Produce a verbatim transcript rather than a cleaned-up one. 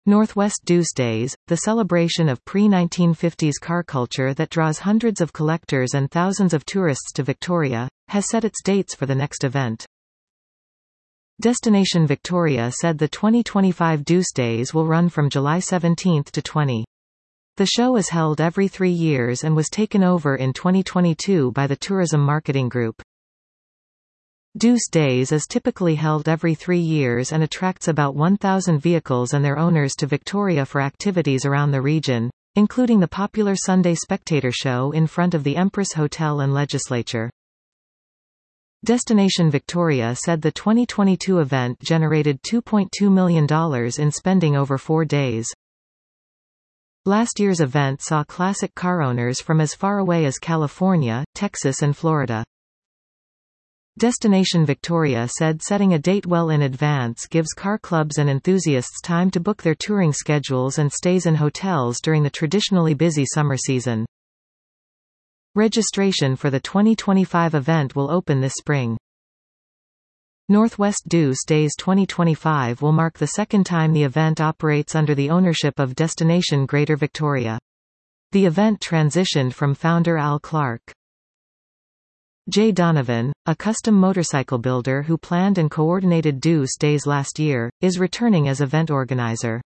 Northwest Deuce Days, the celebration of pre nineteen fifties car culture that draws hundreds of collectors and thousands of tourists to Victoria, has set its dates for the next event. Destination Victoria said the twenty twenty-five Deuce Days will run from July seventeenth to twentieth. The show is held every three years and was taken over in twenty twenty-two by the Tourism Marketing Group. Deuce Days is typically held every three years and attracts about one thousand vehicles and their owners to Victoria for activities around the region, including the popular Sunday Spectator show in front of the Empress Hotel and Legislature. Destination Victoria said the twenty twenty-two event generated two point two million dollars in spending over four days. Last year's event saw classic car owners from as far away as California, Texas and Florida. Destination Victoria said setting a date well in advance gives car clubs and enthusiasts time to book their touring schedules and stays in hotels during the traditionally busy summer season. Registration for the twenty twenty-five event will open this spring. Northwest Deuce Days twenty twenty-five will mark the second time the event operates under the ownership of Destination Greater Victoria. The event transitioned from founder Al Clark. Jay Donovan, a custom motorcycle builder who planned and coordinated Deuce Days last year, is returning as event organizer.